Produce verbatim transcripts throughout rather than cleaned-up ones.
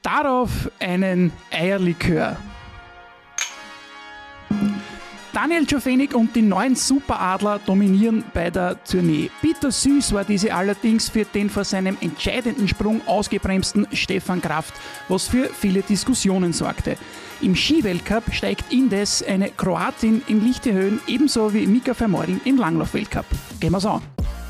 darauf einen Eierlikör. Daniel Czofenig und die neuen Superadler dominieren bei der Tournee. Bittersüß war diese allerdings für den vor seinem entscheidenden Sprung ausgebremsten Stefan Kraft, was für viele Diskussionen sorgte. Im Skiweltcup steigt indes eine Kroatin in lichte Höhen, ebenso wie Mika Vermeulen im Langlaufweltcup. Gehen wir's an.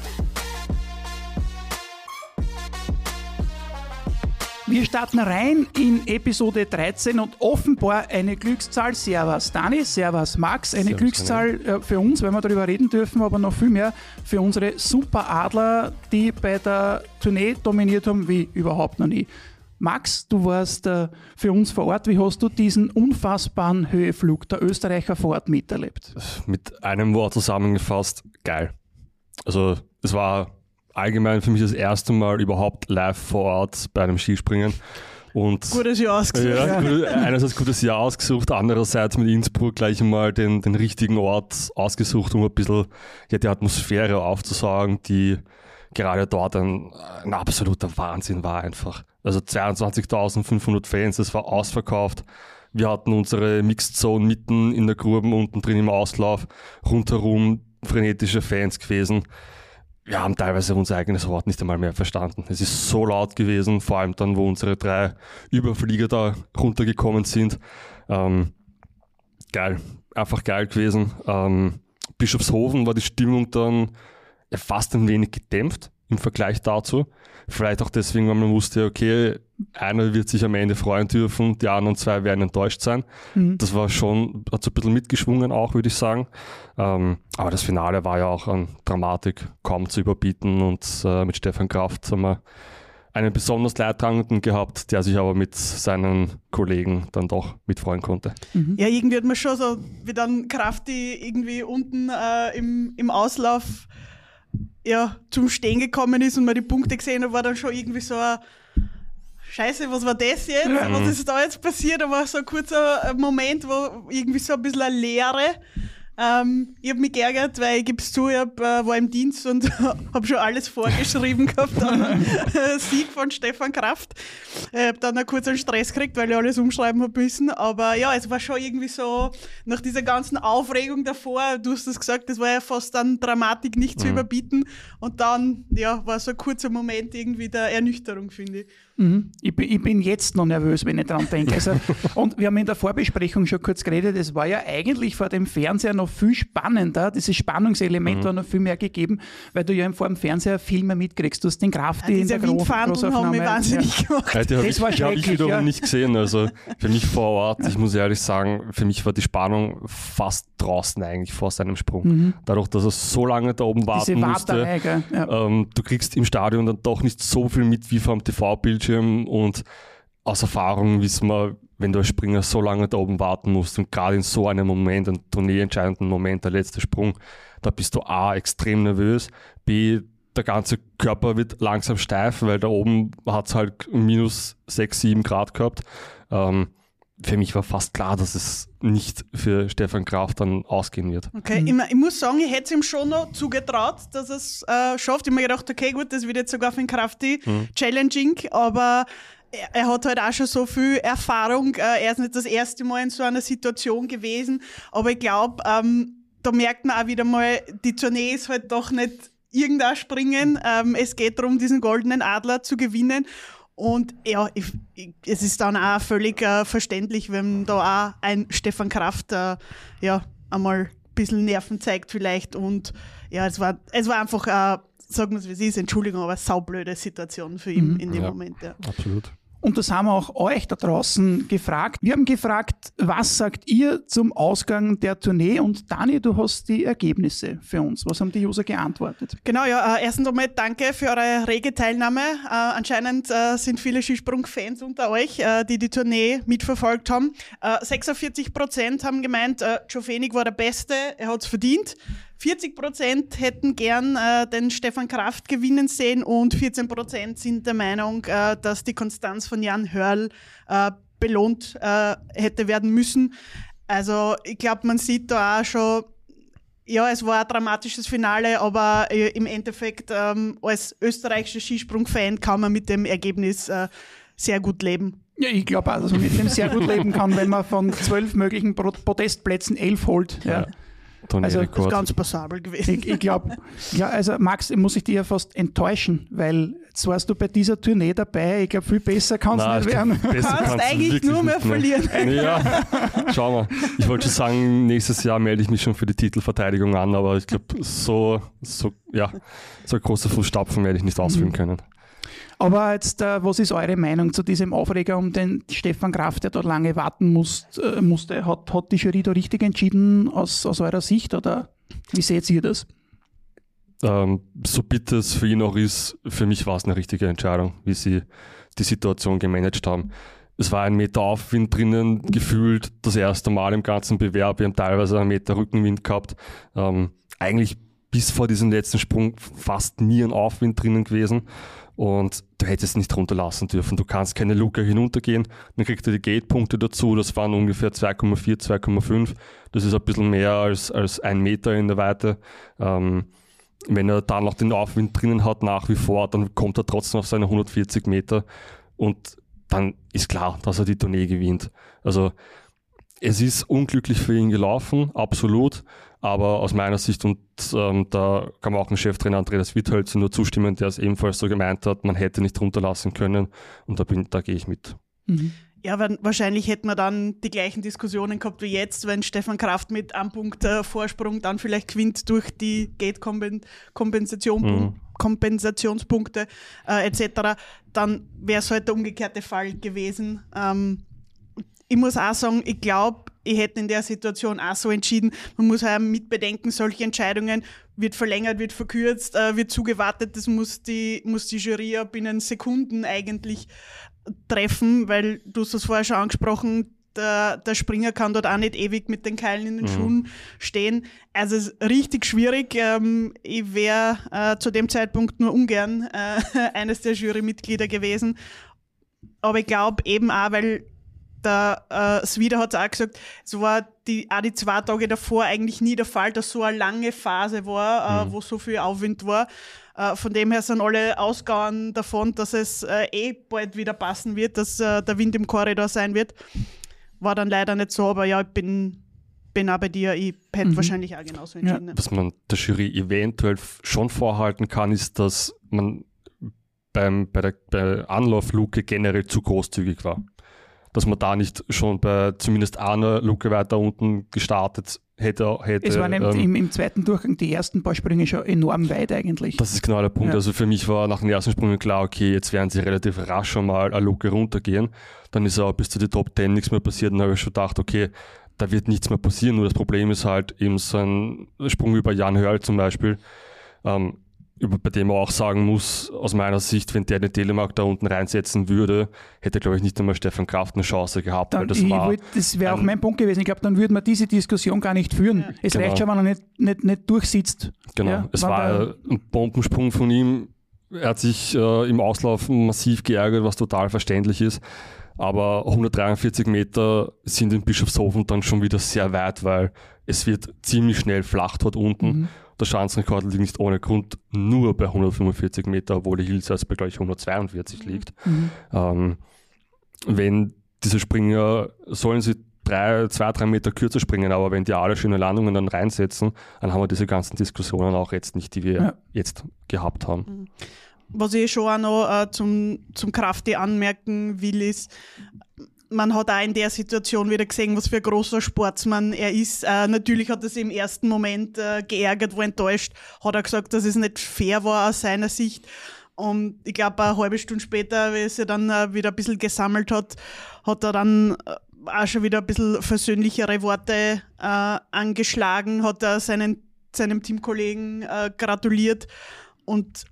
Wir starten rein in Episode dreizehn und offenbar eine Glückszahl. Servus Dani, servus Max. Eine Servus, Glückszahl äh, für uns, weil wir darüber reden dürfen, aber noch viel mehr für unsere Superadler, die bei der Tournee dominiert haben wie überhaupt noch nie. Max, du warst äh, für uns vor Ort. Wie hast du diesen unfassbaren Höheflug der Österreicher vor Ort miterlebt? Mit einem Wort zusammengefasst, geil. Also es war allgemein für mich das erste Mal überhaupt live vor Ort bei einem Skispringen. Und gutes Jahr ausgesucht. Ja, gut, einerseits gutes Jahr ausgesucht, andererseits mit Innsbruck gleich einmal den, den richtigen Ort ausgesucht, um ein bisschen ja, die Atmosphäre aufzusaugen, die gerade dort ein, ein absoluter Wahnsinn war einfach. Also zweiundzwanzigtausendfünfhundert Fans, das war ausverkauft. Wir hatten unsere Mixed Zone mitten in der Grube, unten drin im Auslauf, rundherum frenetische Fans gewesen. Wir haben teilweise unser eigenes Wort nicht einmal mehr verstanden. Es ist so laut gewesen, vor allem dann, wo unsere drei Überflieger da runtergekommen sind. Ähm, geil, einfach geil gewesen. Ähm, Bischofshofen war die Stimmung dann ja, fast ein wenig gedämpft im Vergleich dazu. Vielleicht auch deswegen, weil man wusste, okay, einer wird sich am Ende freuen dürfen, die anderen zwei werden enttäuscht sein. Mhm. Das war schon, hat so ein bisschen mitgeschwungen auch, würde ich sagen. Ähm, aber das Finale war ja auch an Dramatik kaum zu überbieten und äh, mit Stefan Kraft haben wir einen besonders Leidtragenden gehabt, der sich aber mit seinen Kollegen dann doch mitfreuen konnte. Mhm. Ja, irgendwie hat man schon so, wie dann Kraft, die irgendwie unten äh, im, im Auslauf ja, zum Stehen gekommen ist und man die Punkte gesehen hat, war dann schon irgendwie so ein Scheiße, was war das jetzt? Ja. Was ist da jetzt passiert? Da war so ein kurzer Moment, wo irgendwie so ein bisschen eine Leere. Ähm, ich habe mich geärgert, weil ich gebe es zu, ich hab, äh, war im Dienst und habe schon alles vorgeschrieben gehabt am Sieg von Stefan Kraft. Ich habe dann einen kurzen Stress gekriegt, weil ich alles umschreiben habe müssen. Aber ja, es war schon irgendwie so, nach dieser ganzen Aufregung davor, du hast es gesagt, das war ja fast an Dramatik nicht zu mhm. überbieten. Und dann ja, war so ein kurzer Moment irgendwie der Ernüchterung, finde ich. Mhm. Ich, bin, ich bin jetzt noch nervös, wenn ich dran denke. Also, und wir haben in der Vorbesprechung schon kurz geredet, es war ja eigentlich vor dem Fernseher noch viel spannender, dieses Spannungselement mhm. war noch viel mehr gegeben, weil du ja vor dem Fernseher viel mehr mitkriegst. Du hast den Krafti ja, in der Gro- Großaufnahme. Haben mich wahnsinnig ja. gemacht. Ja, die habe ich, war hab ich wiederum ja. nicht gesehen. Also für mich vor Ort, ich muss ehrlich sagen, für mich war die Spannung fast draußen eigentlich vor seinem Sprung. Mhm. Dadurch, dass er so lange da oben warten Diese musste. Ja. Ähm, du kriegst im Stadion dann doch nicht so viel mit wie vom T V-Bildschirm und aus Erfahrung wissen wir, wenn du als Springer so lange da oben warten musst und gerade in so einem Moment, einem tourneeentscheidenden Moment, der letzte Sprung, da bist du A, extrem nervös, B, der ganze Körper wird langsam steif, weil da oben hat es halt minus sechs, sieben Grad gehabt. Ähm, für mich war fast klar, dass es nicht für Stefan Kraft dann ausgehen wird. Okay, mhm. ich, ich muss sagen, ich hätte es ihm schon noch zugetraut, dass er es äh, schafft. Ich habe mir gedacht, okay, gut, das wird jetzt sogar für den Krafti mhm. challenging, aber er, er hat halt auch schon so viel Erfahrung. Äh, er ist nicht das erste Mal in so einer Situation gewesen, aber ich glaube, ähm, da merkt man auch wieder mal, die Tournee ist halt doch nicht irgendein Springen. Ähm, es geht darum, diesen goldenen Adler zu gewinnen. Und ja, ich, ich, es ist dann auch völlig äh, verständlich, wenn da auch ein Stefan Kraft äh, ja, einmal ein bisschen Nerven zeigt vielleicht. Und ja, es war, es war einfach, äh, sagen wir es wie es ist, Entschuldigung, aber eine saublöde Situation für ihn mhm. in dem ja, Moment. Ja. Absolut. Und das haben wir auch euch da draußen gefragt. Wir haben gefragt, was sagt ihr zum Ausgang der Tournee? Und Dani, du hast die Ergebnisse für uns. Was haben die User geantwortet? Genau, ja. Äh, erstens einmal danke für eure rege Teilnahme. Äh, anscheinend äh, sind viele Skisprung-Fans unter euch, äh, die die Tournee mitverfolgt haben. Äh, sechsundvierzig Prozent haben gemeint, äh, Czofenig war der Beste, er hat es verdient. vierzig Prozent hätten gern äh, den Stefan Kraft gewinnen sehen und vierzehn Prozent sind der Meinung, äh, dass die Konstanz von Jan Hörl äh, belohnt äh, hätte werden müssen. Also ich glaube, man sieht da auch schon, ja, es war ein dramatisches Finale, aber äh, im Endeffekt ähm, als österreichischer Skisprung-Fan kann man mit dem Ergebnis äh, sehr gut leben. Ja, ich glaube auch, dass man mit dem sehr gut leben kann, wenn man von zwölf möglichen Podestplätzen elf holt. Ja. Ja. Also, Das ist ganz passabel gewesen. Ich, ich glaube, ja, also Max, muss ich dich ja fast enttäuschen, weil jetzt warst du bei dieser Tournee dabei. Ich glaube, viel besser kann es nicht werden. Du kannst eigentlich nur mehr verlieren. Ja, schau mal. Ich wollte schon sagen, nächstes Jahr melde ich mich schon für die Titelverteidigung an, aber ich glaube, so, so, ja, so große Fußstapfen werde ich nicht ausführen können. Aber jetzt, äh, was ist eure Meinung zu diesem Aufreger um den Stefan Kraft, der da lange warten muss, äh, musste? Hat, hat die Jury da richtig entschieden aus, aus eurer Sicht oder wie seht ihr das? Ähm, so bitter es für ihn auch ist, für mich war es eine richtige Entscheidung, wie sie die Situation gemanagt haben. Es war ein Meter Aufwind drinnen, gefühlt das erste Mal im ganzen Bewerb. Wir haben teilweise einen Meter Rückenwind gehabt. Ähm, eigentlich bis vor diesem letzten Sprung fast nie ein Aufwind drinnen gewesen. Und du hättest nicht runterlassen dürfen. Du kannst keine Luke hinuntergehen. Dann kriegt er die Gate-Punkte dazu. Das waren ungefähr zwei Komma vier, zwei Komma fünf. Das ist ein bisschen mehr als, als ein Meter in der Weite. Ähm, wenn er da noch den Aufwind drinnen hat, nach wie vor, dann kommt er trotzdem auf seine hundertvierzig Meter. Und dann ist klar, dass er die Tournee gewinnt. Also es ist unglücklich für ihn gelaufen, absolut. Aber aus meiner Sicht, und ähm, da kann man auch dem Cheftrainer Andreas Witthölzer nur zustimmen, der es ebenfalls so gemeint hat, man hätte nicht runterlassen können. Und da, bin, da gehe ich mit. Mhm. Ja, weil wahrscheinlich hätten wir dann die gleichen Diskussionen gehabt wie jetzt, wenn Stefan Kraft mit einem Punkt äh, Vorsprung dann vielleicht gewinnt durch die Gate-Kompensation, mhm. Kompensationspunkte äh, et cetera. Dann wäre es halt der umgekehrte Fall gewesen. Ähm, ich muss auch sagen, ich glaube, ich hätte in der Situation auch so entschieden. Man muss auch mitbedenken, solche Entscheidungen wird verlängert, wird verkürzt, äh, wird zugewartet. Das muss die, muss die Jury ja binnen Sekunden eigentlich treffen, weil du hast es vorher schon angesprochen, der, der Springer kann dort auch nicht ewig mit den Keilen in den mhm. Schuhen stehen. Also es ist richtig schwierig. Ähm, ich wäre äh, zu dem Zeitpunkt nur ungern äh, eines der Jurymitglieder gewesen. Aber ich glaube eben auch, weil der äh, Swida hat es auch gesagt, es war die, auch die zwei Tage davor eigentlich nie der Fall, dass so eine lange Phase war, äh, mhm. wo so viel Aufwind war. Äh, von dem her sind alle ausgegangen davon, dass es äh, eh bald wieder passen wird, dass äh, der Wind im Korridor sein wird. War dann leider nicht so, aber ja, ich bin, bin auch bei dir. Ich hätte mhm. wahrscheinlich auch genauso entschieden. Ja. Was man der Jury eventuell schon vorhalten kann, ist, dass man beim, bei der bei Anlaufluke generell zu großzügig war. Dass man da nicht schon bei zumindest einer Luke weiter unten gestartet hätte. hätte es waren ähm, im, im zweiten Durchgang die ersten paar Sprünge schon enorm weit eigentlich. Das ist genau der Punkt. Ja. Also für mich war nach den ersten Sprüngen klar, okay, jetzt werden sie relativ rasch schon mal eine Luke runtergehen. Dann ist auch bis zu die Top Ten nichts mehr passiert. Dann habe ich schon gedacht, okay, da wird nichts mehr passieren. Nur das Problem ist halt eben so ein Sprung über Jan Hörl zum Beispiel, ähm, über, bei dem man auch sagen muss, aus meiner Sicht, wenn der den Telemark da unten reinsetzen würde, hätte, glaube ich, nicht einmal Stefan Kraft eine Chance gehabt. Dann, weil das war wollt, das wäre auch mein Punkt gewesen. Ich glaube, dann würde man diese Diskussion gar nicht führen. Ja. Es genau. reicht schon, wenn er nicht, nicht, nicht durchsitzt. Genau, ja, es war ein Bombensprung von ihm. Er hat sich äh, im Auslauf massiv geärgert, was total verständlich ist. Aber hundertdreiundvierzig Meter sind in Bischofshofen dann schon wieder sehr weit, weil es wird ziemlich schnell flach dort unten. Mhm. Der Schanzenrekord liegt nicht ohne Grund nur bei hundertfünfundvierzig Meter, obwohl die Hillsize bei, glaube ich, hundertzweiundvierzig liegt. Mhm. Ähm, wenn diese Springer, sollen sie drei, zwei, drei Meter kürzer springen, aber wenn die alle schöne Landungen dann reinsetzen, dann haben wir diese ganzen Diskussionen auch jetzt nicht, die wir ja. jetzt gehabt haben. Was ich schon auch noch äh, zum, zum Krafti anmerken will, ist, man hat auch in der Situation wieder gesehen, was für ein großer Sportsmann er ist. Äh, natürlich hat er sich im ersten Moment äh, geärgert, war enttäuscht, hat er gesagt, dass es nicht fair war aus seiner Sicht. Und ich glaube, eine halbe Stunde später, wie es sich dann äh, wieder ein bisschen gesammelt hat, hat er dann äh, auch schon wieder ein bisschen versöhnlichere Worte äh, angeschlagen, hat er seinen, seinem Teamkollegen äh, gratuliert. Und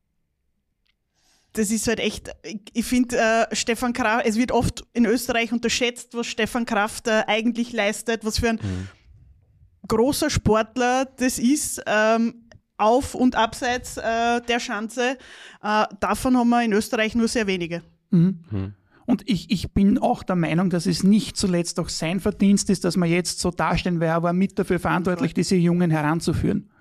das ist halt echt, ich, ich finde, äh, Stefan Kraft, es wird oft in Österreich unterschätzt, was Stefan Kraft äh, eigentlich leistet, was für ein mhm. großer Sportler das ist, ähm, auf und abseits äh, der Schanze. Äh, davon haben wir in Österreich nur sehr wenige. Mhm. Mhm. Und ich, ich bin auch der Meinung, dass es nicht zuletzt auch sein Verdienst ist, dass man jetzt so dastehen, weil er war mit dafür verantwortlich, diese Jungen heranzuführen.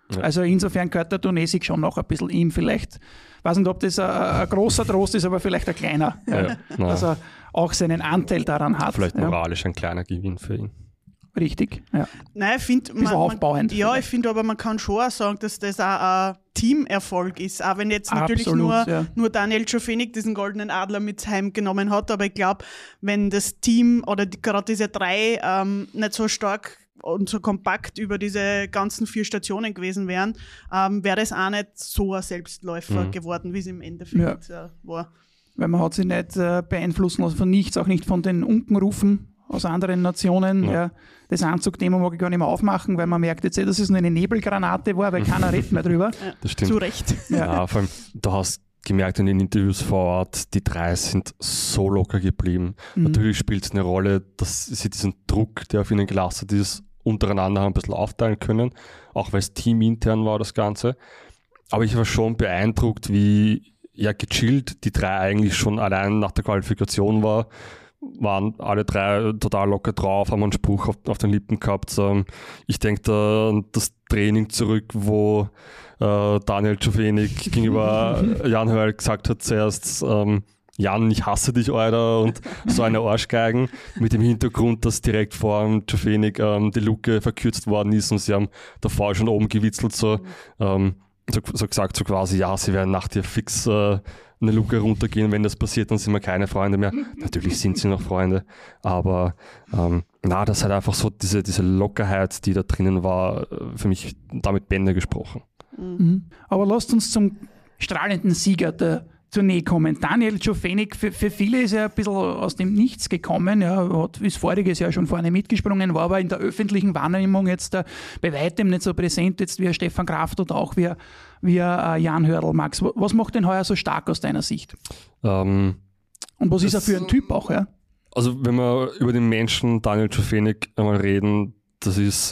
Ja. Also insofern gehört der Tunesik schon noch ein bisschen ihm vielleicht. Ich weiß nicht, ob das ein, ein großer Trost ist, aber vielleicht ein kleiner. Ja. Ja, dass er auch seinen Anteil daran hat. Vielleicht moralisch ja. ein kleiner Gewinn für ihn. Richtig, ja. Nein, ich finde, aufbauend. Ja, ich finde aber, man kann schon auch sagen, dass das auch ein Teamerfolg ist. Auch wenn jetzt natürlich Absolut, nur, ja. nur Daniel Czofenik diesen goldenen Adler mit heimgenommen hat. Aber ich glaube, wenn das Team oder die, gerade diese drei ähm, nicht so stark und so kompakt über diese ganzen vier Stationen gewesen wären, ähm, wäre das auch nicht so ein Selbstläufer mhm. geworden, wie es im Endeffekt ja. äh, war. Weil man hat sich nicht äh, beeinflussen lassen von nichts, auch nicht von den Unkenrufen aus anderen Nationen. Ja. Ja, das Anzugthema mag ich gar nicht mehr aufmachen, weil man merkt jetzt eh, dass es nur eine Nebelgranate war, weil keiner redet mehr drüber. Ja, das stimmt. Zu Recht. Ja. Ja, vor allem, du hast gemerkt in den Interviews vor Ort, die drei sind so locker geblieben. Mhm. Natürlich spielt es eine Rolle, dass sie diesen Druck, der auf ihnen gelastet ist, untereinander ein bisschen aufteilen können, auch weil es teamintern war, das Ganze. Aber ich war schon beeindruckt, wie ja, gechillt die drei eigentlich schon allein nach der Qualifikation war. Waren alle drei total locker drauf, haben einen Spruch auf, auf den Lippen gehabt. Ähm, ich denke da an das Training zurück, wo äh, Daniel Czofenik gegenüber Jan Hörl gesagt hat zuerst, ähm, Jan, ich hasse dich, Alter, und so eine Arschgeigen, mit dem Hintergrund, dass direkt vor dem Czofenik ähm, die Luke verkürzt worden ist und sie haben davor schon oben gewitzelt, so, ähm, so, so gesagt, so quasi, ja, sie werden nach dir fix äh, eine Luke runtergehen, wenn das passiert, dann sind wir keine Freunde mehr. Natürlich sind sie noch Freunde, aber ähm, na, das hat einfach so diese, diese Lockerheit, die da drinnen war, für mich damit Bände gesprochen. Mhm. Aber lasst uns zum strahlenden Sieger der Tournee kommen. Daniel Czofenik, für, für viele ist er ein bisschen aus dem Nichts gekommen. Ja, hat, ist voriges Jahr schon vorne mitgesprungen, war aber in der öffentlichen Wahrnehmung jetzt uh, bei weitem nicht so präsent jetzt wie Stefan Kraft oder auch wie, wie uh, Jan Hörl. Max, was macht den heuer so stark aus deiner Sicht? Ähm, Und was ist er für ein Typ auch? Ja? Also wenn wir über den Menschen Daniel Czofenik einmal reden, das ist,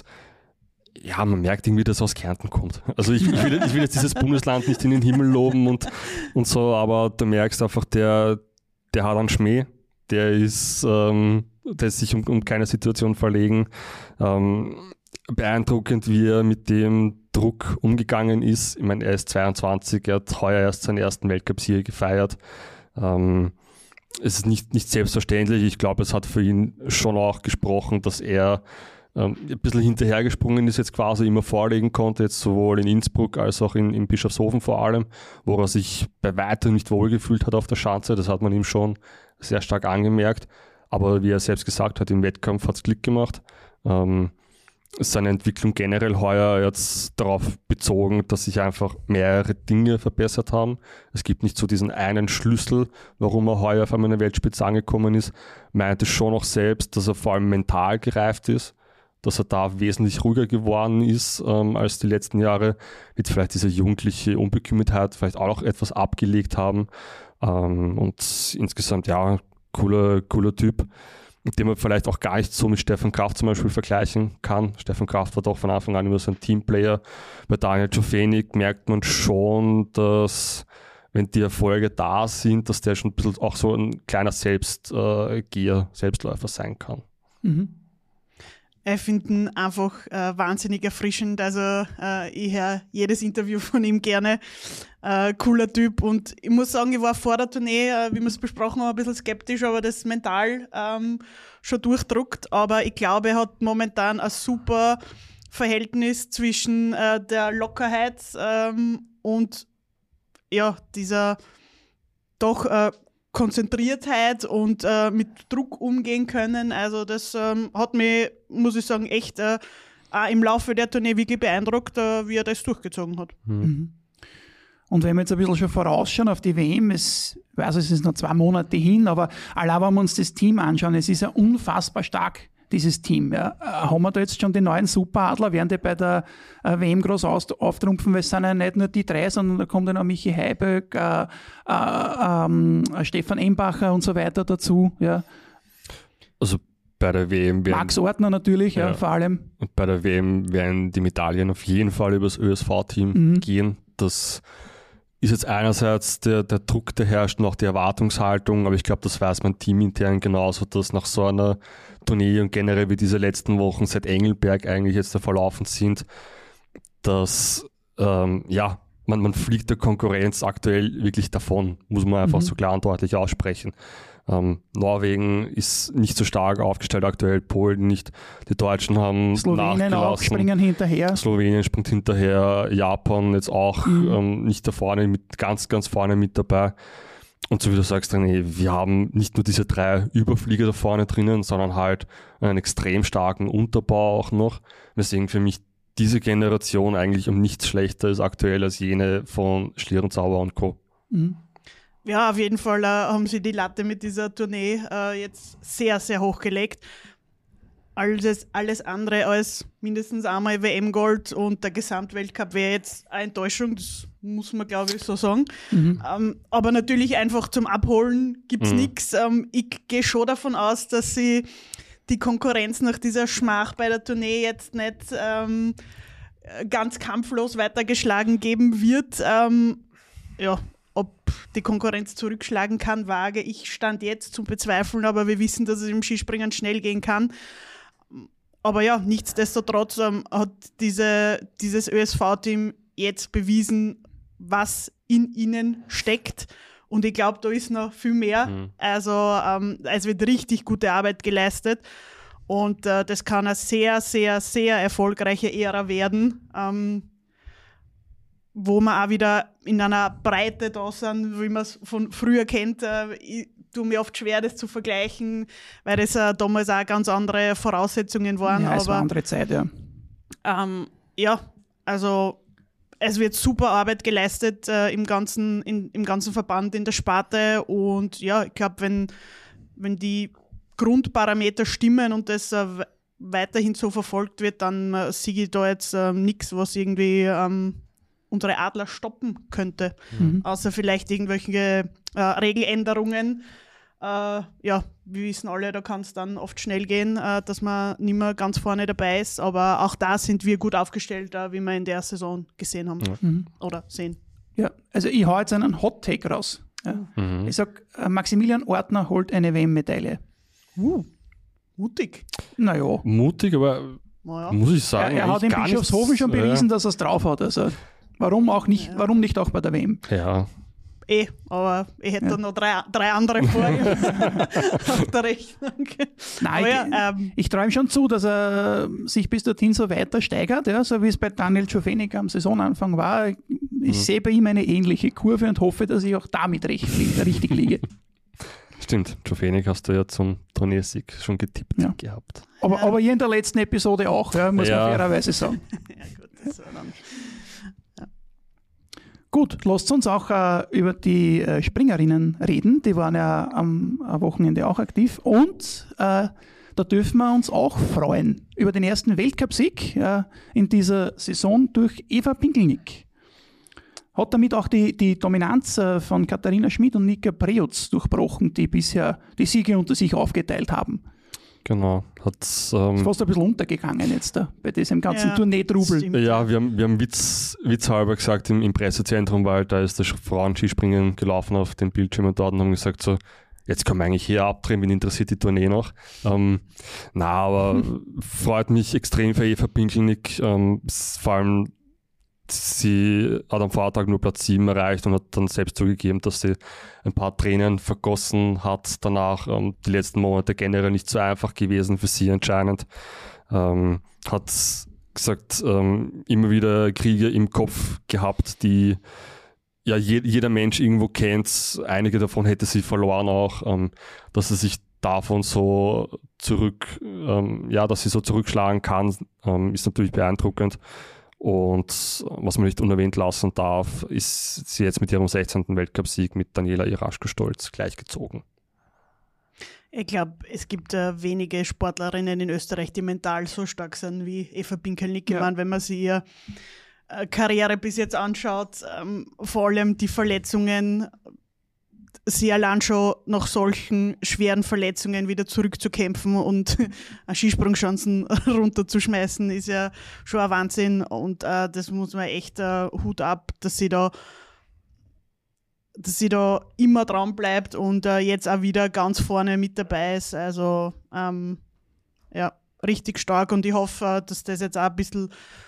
ja, man merkt irgendwie, dass er aus Kärnten kommt. Also ich, ich, will, ich will jetzt dieses Bundesland nicht in den Himmel loben und, und so, aber du merkst einfach, der, der hat einen Schmäh, der ist, ähm, der ist sich um, um keine Situation verlegen. Ähm, beeindruckend, wie er mit dem Druck umgegangen ist. Ich meine, er ist zweiundzwanzig, er hat heuer erst seinen ersten Weltcup-Sieg gefeiert. Ähm, es ist nicht, nicht selbstverständlich. Ich glaube, es hat für ihn schon auch gesprochen, dass er ein bisschen hinterhergesprungen ist, jetzt quasi immer vorlegen konnte, jetzt sowohl in Innsbruck als auch in, in Bischofshofen vor allem, wo er sich bei weitem nicht wohlgefühlt hat auf der Schanze. Das hat man ihm schon sehr stark angemerkt. Aber wie er selbst gesagt hat, im Wettkampf hat es Klick gemacht. Ähm, seine Entwicklung generell heuer jetzt darauf bezogen, dass sich einfach mehrere Dinge verbessert haben. Es gibt nicht so diesen einen Schlüssel, warum er heuer auf einmal in der Weltspitze angekommen ist. Meinte schon auch selbst, dass er vor allem mental gereift ist, dass er da wesentlich ruhiger geworden ist ähm, als die letzten Jahre, mit vielleicht dieser jugendliche Unbekümmertheit vielleicht auch noch etwas abgelegt haben. Ähm, und insgesamt, ja, cooler, cooler Typ, den man vielleicht auch gar nicht so mit Stefan Kraft zum Beispiel vergleichen kann. Stefan Kraft war doch von Anfang an immer so ein Teamplayer. Bei Daniel Czofenik merkt man schon, dass wenn die Erfolge da sind, dass der schon ein bisschen auch so ein kleiner Selbstgeher, Selbstläufer sein kann. Mhm. Ich finde ihn einfach äh, wahnsinnig erfrischend. Also äh, ich höre jedes Interview von ihm gerne. Äh, cooler Typ. Und ich muss sagen, ich war vor der Tournee, äh, wie wir es besprochen haben, ein bisschen skeptisch, aber das mental ähm, schon durchdruckt. Aber ich glaube, er hat momentan ein super Verhältnis zwischen äh, der Lockerheit ähm, und ja, dieser doch äh, Konzentriertheit und äh, mit Druck umgehen können. Also das ähm, hat mich, muss ich sagen, echt äh, auch im Laufe der Tournee wirklich beeindruckt, äh, wie er das durchgezogen hat. Mhm. Und wenn wir jetzt ein bisschen schon vorausschauen auf die W M, es, ich weiß, es ist noch zwei Monate hin, aber allein wenn wir uns das Team anschauen, es ist ja unfassbar stark, dieses Team. Ja. Haben wir da jetzt schon die neuen Superadler, werden die bei der äh, W M groß aus, auftrumpfen, weil es sind ja nicht nur die drei, sondern da kommt dann auch Michi Heiböck, äh, äh, ähm, Stefan Embacher und so weiter dazu. Ja. Also bei der W M werden, Max Ortner natürlich, ja, ja, vor allem. Und bei der W M werden die Medaillen auf jeden Fall über das Ö S V-Team mhm. gehen. Das ist jetzt einerseits der, der Druck, der herrscht, und auch die Erwartungshaltung, aber ich glaube, das weiß man teamintern genauso, dass nach so einer Tournee und generell wie diese letzten Wochen seit Engelberg eigentlich jetzt da verlaufen sind, dass ähm, ja, man, man fliegt der Konkurrenz aktuell wirklich davon, muss man einfach mhm. so klar und deutlich aussprechen. Ähm, Norwegen ist nicht so stark aufgestellt aktuell, Polen nicht. Die Deutschen haben Slowenien auch springen hinterher. Slowenien springt hinterher, Japan jetzt auch mhm. ähm, nicht da vorne, mit, ganz, ganz vorne mit dabei. Und so wie du sagst, René, wir haben nicht nur diese drei Überflieger da vorne drinnen, sondern halt einen extrem starken Unterbau auch noch. Weswegen für mich diese Generation eigentlich um nichts schlechter ist aktuell als jene von Schlierenzauer und Co. Mhm. Ja, auf jeden Fall äh, haben sie die Latte mit dieser Tournee äh, jetzt sehr, sehr hochgelegt. Alles, alles andere als mindestens einmal W M-Gold und der Gesamtweltcup wäre jetzt eine Enttäuschung, das muss man, glaube ich, so sagen. Mhm. Ähm, aber natürlich einfach zum Abholen gibt es mhm. nichts. Ähm, ich gehe schon davon aus, dass sie die Konkurrenz nach dieser Schmach bei der Tournee jetzt nicht ähm, ganz kampflos weitergeschlagen geben wird. Ähm, ja, ob die Konkurrenz zurückschlagen kann, wage ich Stand jetzt zu bezweifeln, aber wir wissen, dass es im Skispringen schnell gehen kann. Aber ja, nichtsdestotrotz ähm, hat diese, dieses Ö S V-Team jetzt bewiesen, was in ihnen steckt. Und ich glaube, da ist noch viel mehr. Mhm. Also ähm, es wird richtig gute Arbeit geleistet. Und äh, das kann eine sehr, sehr, sehr erfolgreiche Ära werden, ähm, wo wir auch wieder in einer Breite da sind, wie man es von früher kennt. Äh, ich tue mir oft schwer, das zu vergleichen, weil das äh, damals auch ganz andere Voraussetzungen waren. Ja, es aber, war eine andere Zeit, ja. Ähm, ja, also es wird super Arbeit geleistet äh, im, ganzen, in, im ganzen Verband, in der Sparte. Und ja, ich glaube, wenn, wenn die Grundparameter stimmen und das äh, weiterhin so verfolgt wird, dann äh, sehe ich da jetzt äh, nichts, was irgendwie ähm, unsere Adler stoppen könnte. Mhm. Außer vielleicht irgendwelche äh, Regeländerungen. Äh, ja, wir wissen alle, da kann es dann oft schnell gehen, äh, dass man nicht mehr ganz vorne dabei ist. Aber auch da sind wir gut aufgestellt, äh, wie wir in der Saison gesehen haben. Mhm. Oder sehen. Ja, also ich hau jetzt einen Hot-Take raus. Ja. Mhm. Ich sage, Maximilian Ortner holt eine W M-Medaille. Uh, mutig. Naja. Mutig, aber naja. muss ich sagen. Er, er hat in Bischofshofen schon bewiesen, ja. dass er es drauf hat. Also warum auch nicht, ja. warum nicht auch bei der W M? Ja. Eh, aber ich hätte ja. noch drei, drei andere vor ihm auf der Rechnung. Nein, ich, ja, ähm, ich traue ihm schon zu, dass er sich bis dorthin so weiter steigert, ja, so wie es bei Daniel Czofenik am Saisonanfang war. Ich mhm. sehe bei ihm eine ähnliche Kurve und hoffe, dass ich auch damit recht, richtig liege. Stimmt, Czofenik hast du ja zum Turniersieg schon getippt ja. gehabt. Aber, ja. aber hier in der letzten Episode auch, ja, muss ja. man fairerweise sagen. Ja, gut, das war dann. Gut, lasst uns auch äh, über die äh, Springerinnen reden. Die waren ja am, am Wochenende auch aktiv. Und äh, da dürfen wir uns auch freuen über den ersten Weltcupsieg äh, in dieser Saison durch Eva Pinkelnick. Hat damit auch die, die Dominanz äh, von Katharina Schmid und Nika Preutz durchbrochen, die bisher die Siege unter sich aufgeteilt haben. Genau. Hat, ähm, ist fast ein bisschen untergegangen jetzt da, bei diesem ganzen ja, Tournee-Trubel. Ja, wir haben, wir haben Witz, witzhalber gesagt im, im Pressezentrum, weil da ist das Frauen-Skispringen gelaufen auf dem Bildschirm und dort und haben gesagt so, jetzt können wir eigentlich hier abdrehen, wen interessiert die Tournee noch? Ähm, na, aber hm. freut mich extrem für Eva Pinkelnick, ähm, vor allem sie hat am Vortag nur Platz sieben erreicht und hat dann selbst zugegeben, dass sie ein paar Tränen vergossen hat danach. Ähm, die letzten Monate generell nicht so einfach gewesen für sie anscheinend. Ähm, hat gesagt, ähm, immer wieder Kriege im Kopf gehabt, die ja je, jeder Mensch irgendwo kennt. Einige davon hätte sie verloren auch, ähm, dass sie sich davon so zurück, ähm, ja, dass sie so zurückschlagen kann, ähm, ist natürlich beeindruckend. Und was man nicht unerwähnt lassen darf, ist sie jetzt mit ihrem sechzehnten Weltcupsieg mit Daniela Iraschko-Stolz gleichgezogen. Ich glaube, es gibt äh, wenige Sportlerinnen in Österreich, die mental so stark sind wie Eva Pinkelnick. Ja. Ich meine, wenn man sich ihre äh, Karriere bis jetzt anschaut, ähm, vor allem die Verletzungen, sie allein schon nach solchen schweren Verletzungen wieder zurückzukämpfen und Skisprungchancen runterzuschmeißen, ist ja schon ein Wahnsinn. Und äh, das muss man echt äh, Hut ab, dass sie da dass sie da immer dran bleibt und äh, jetzt auch wieder ganz vorne mit dabei ist. Also ähm, ja, richtig stark und ich hoffe, dass das jetzt auch ein bisschen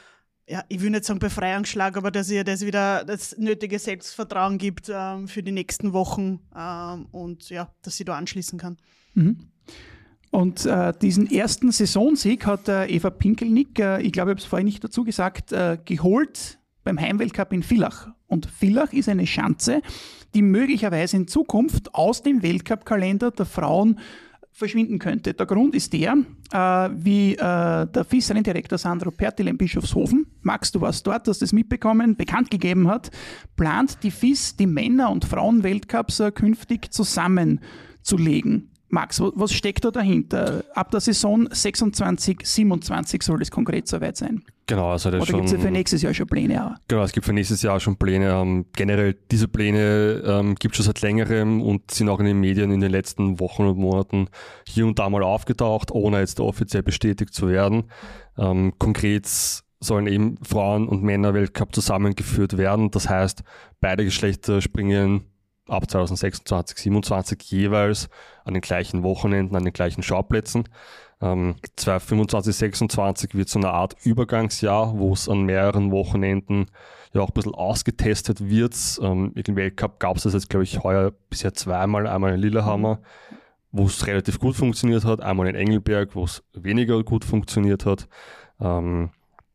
ja, ich will nicht sagen Befreiungsschlag, aber dass ihr das wieder das nötige Selbstvertrauen gibt ähm, für die nächsten Wochen ähm, und ja, dass sie da anschließen kann. Mhm. Und äh, diesen ersten Saisonsieg hat äh, Eva Pinkelnick, äh, ich glaube, ich habe es vorhin nicht dazu gesagt, äh, geholt beim Heimweltcup in Villach. Und Villach ist eine Schanze, die möglicherweise in Zukunft aus dem Weltcup-Kalender der Frauen verschwinden könnte. Der Grund ist der, äh, wie äh, der F I S-Renndirektor Sandro Pertil in Bischofshofen, Max, du warst dort, hast das mitbekommen, bekannt gegeben hat, plant die F I S die Männer- und Frauen-Weltcups äh, künftig zusammenzulegen. Max, was steckt da dahinter? Ab der Saison sechsundzwanzig siebenundzwanzig soll es konkret soweit sein. Genau, also das Oder gibt es ja für nächstes Jahr schon Pläne? Auch? Genau, es gibt für nächstes Jahr schon Pläne. Ähm, generell, diese Pläne ähm, gibt es schon seit längerem und sind auch in den Medien in den letzten Wochen und Monaten hier und da mal aufgetaucht, ohne jetzt offiziell bestätigt zu werden. Ähm, konkret sollen eben Frauen- und Männer-Weltcup zusammengeführt werden. Das heißt, beide Geschlechter springen ab zwanzig sechsundzwanzig, siebenundzwanzig jeweils an den gleichen Wochenenden, an den gleichen Schauplätzen. Ähm, zwanzig fünfundzwanzig, sechsundzwanzig wird so eine Art Übergangsjahr, wo es an mehreren Wochenenden ja auch ein bisschen ausgetestet wird. Ähm, Im Weltcup gab es das jetzt, glaube ich, heuer bisher zweimal, einmal in Lillehammer, wo es relativ gut funktioniert hat, einmal in Engelberg, wo es weniger gut funktioniert hat. Ähm,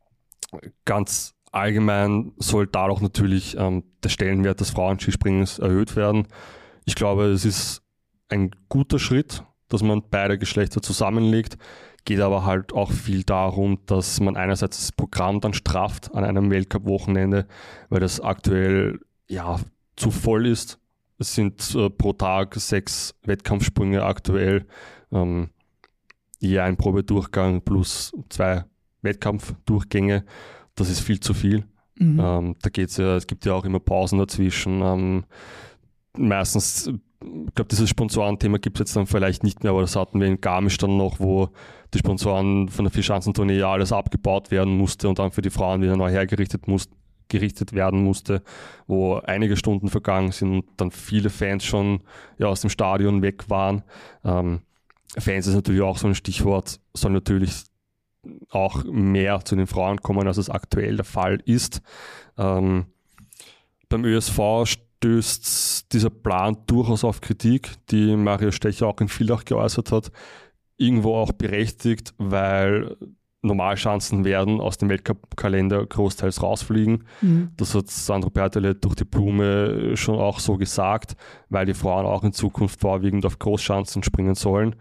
ganz allgemein soll dadurch natürlich ähm, der Stellenwert des Frauenskispringens erhöht werden. Ich glaube, es ist ein guter Schritt, dass man beide Geschlechter zusammenlegt, geht aber halt auch viel darum, dass man einerseits das Programm dann strafft an einem Weltcup-Wochenende, weil das aktuell ja zu voll ist. Es sind äh, pro Tag sechs Wettkampfsprünge aktuell, ähm, je ein Probedurchgang plus zwei Wettkampfdurchgänge. Das ist viel zu viel. Mhm. Ähm, da geht's ja, es gibt ja auch immer Pausen dazwischen. Ähm, meistens, ich glaube, dieses Sponsorenthema gibt es jetzt dann vielleicht nicht mehr, aber das hatten wir in Garmisch dann noch, wo die Sponsoren von der Vierschanzentournee ja alles abgebaut werden musste und dann für die Frauen wieder neu hergerichtet muss, gerichtet werden musste, wo einige Stunden vergangen sind und dann viele Fans schon ja, aus dem Stadion weg waren. Ähm, Fans ist natürlich auch so ein Stichwort, soll natürlich auch mehr zu den Frauen kommen, als es aktuell der Fall ist. Ähm, beim Ö S V stößt dieser Plan durchaus auf Kritik, die Maria Stecher auch in Villach geäußert hat. Irgendwo auch berechtigt, weil Normalschanzen werden aus dem Weltcup-Kalender großteils rausfliegen. Mhm. Das hat Sandro Pertile durch die Blume schon auch so gesagt, weil die Frauen auch in Zukunft vorwiegend auf Großschanzen springen sollen.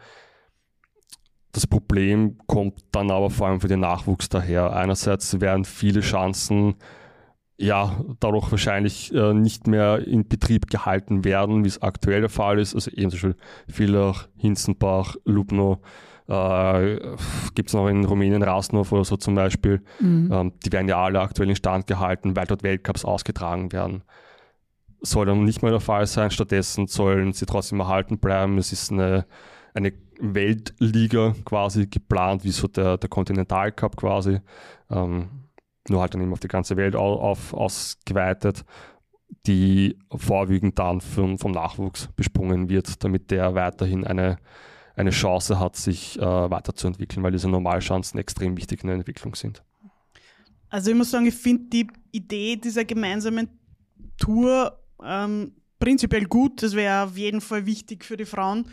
Das Problem kommt dann aber vor allem für den Nachwuchs daher. Einerseits werden viele Schanzen ja dadurch wahrscheinlich äh, nicht mehr in Betrieb gehalten werden, wie es aktuell der Fall ist. Also eben zum Beispiel Villach, Hinzenbach, Lubno, äh, gibt es noch in Rumänien Rasnov oder so zum Beispiel. Mhm. Ähm, die werden ja alle aktuell instand gehalten, weil dort Weltcups ausgetragen werden. Soll dann nicht mehr der Fall sein. Stattdessen sollen sie trotzdem erhalten bleiben. Es ist eine eine Weltliga quasi geplant, wie so der, der Continental Cup quasi, ähm, nur halt dann eben auf die ganze Welt au, auf, ausgeweitet, die vorwiegend dann vom, vom Nachwuchs besprungen wird, damit der weiterhin eine, eine Chance hat, sich äh, weiterzuentwickeln, weil diese Normalchancen extrem wichtig in der Entwicklung sind. Also ich muss sagen, ich finde die Idee dieser gemeinsamen Tour ähm, prinzipiell gut, das wäre auf jeden Fall wichtig für die Frauen.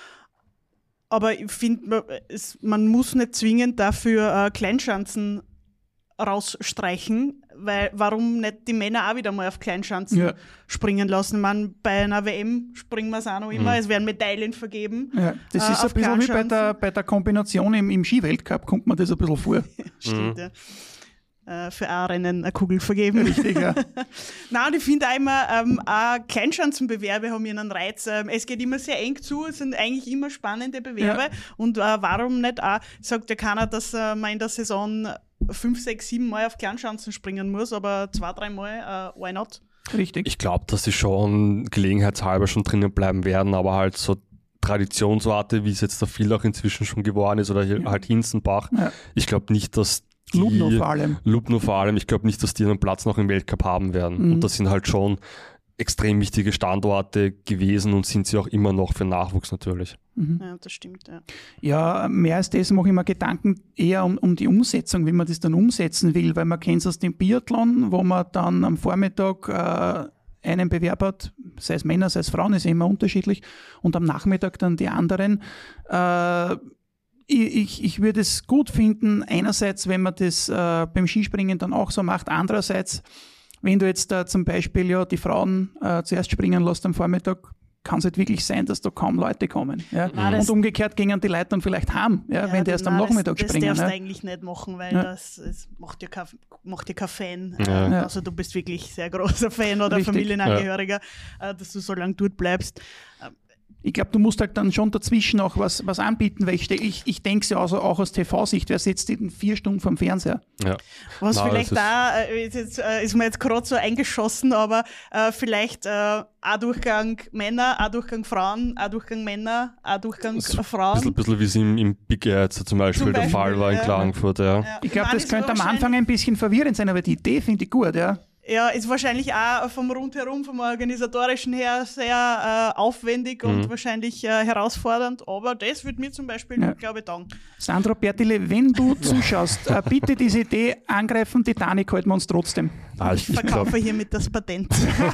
Aber ich finde, man muss nicht zwingend dafür äh, Kleinschanzen rausstreichen, weil warum nicht die Männer auch wieder mal auf Kleinschanzen ja. springen lassen? Ich meine, bei einer W M springen wir es auch noch immer, mhm. es werden Medaillen vergeben. Ja, das äh, ist ein bisschen wie bei der, bei der Kombination im, im Skiweltcup, kommt man das ein bisschen vor. Stimmt, mhm. ja. Für ein Rennen eine Kugel vergeben. Richtig, ja. Nein, und ich finde auch immer, ähm, auch Kleinschanzenbewerbe haben ihren Reiz. Ähm, es geht immer sehr eng zu, es sind eigentlich immer spannende Bewerbe. Ja. Und äh, warum nicht auch, sagt ja keiner, dass äh, man in der Saison fünf, sechs, sieben Mal auf Kleinschanzen springen muss, aber zwei, drei Mal, äh, why not? Richtig. Ich glaube, dass sie schon gelegenheitshalber schon drinnen bleiben werden, aber halt so Traditionswarte, wie es jetzt der Villach inzwischen schon geworden ist, oder hier ja. halt Hinzenbach. Ja. Ich glaube nicht, dass Lubno vor allem. Lubno vor allem. Ich glaube nicht, dass die einen Platz noch im Weltcup haben werden. Mhm. Und das sind halt schon extrem wichtige Standorte gewesen und sind sie auch immer noch für Nachwuchs natürlich. Mhm. Ja, das stimmt, ja. Ja, mehr als das mache ich mir Gedanken eher um, um die Umsetzung, wie man das dann umsetzen will, weil man kennt es aus dem Biathlon, wo man dann am Vormittag äh, einen Bewerb hat, sei es Männer, sei es Frauen, ist immer unterschiedlich, und am Nachmittag dann die anderen. Äh, ich, ich, ich würde es gut finden, einerseits, wenn man das äh, beim Skispringen dann auch so macht, andererseits, wenn du jetzt äh, zum Beispiel ja die Frauen äh, zuerst springen lässt am Vormittag, kann es halt wirklich sein, dass da kaum Leute kommen. Ja? Nein, und umgekehrt gingen die Leute dann vielleicht heim, ja, ja, wenn die erst am Nachmittag das, springen. Das darfst ja. du eigentlich nicht machen, weil ja. das, das macht, dir kein, macht dir kein Fan. Ja. Äh, also du bist wirklich sehr großer Fan oder Richtig. Familienangehöriger, ja. äh, dass du so lange dort bleibst. Äh, Ich glaube, du musst halt dann schon dazwischen auch was, was anbieten, weil ich, ich, ich denke es ja also auch aus T V-Sicht, wer sitzt in vier Stunden vom Fernseher? Ja. Was Nein, vielleicht ist da, äh, ist, jetzt, äh, ist mir jetzt gerade so eingeschossen, aber äh, vielleicht äh, ein Durchgang Männer, ein Durchgang Frauen, ein Durchgang Männer, ein Durchgang So Frauen. Ein bisschen, bisschen wie es im, im Big Air jetzt zum Beispiel, Zum der Beispiel, Fall war in ja. Klagenfurt. Ja. Ja. Ich glaube, Nein, das könnte am wahrscheinlich- Anfang ein bisschen verwirrend sein, aber die Idee finde ich gut, ja. Ja, ist wahrscheinlich auch vom Rundherum, vom Organisatorischen her sehr äh, aufwendig und Mhm. wahrscheinlich äh, herausfordernd, aber das würde mir zum Beispiel, Ja. glaube ich, taugen. Sandro Bertile, wenn du zuschaust, äh, bitte diese Idee angreifen, Titanic halten wir uns trotzdem. Ah, Ich ich ich verkaufe glaube, hiermit das Patent.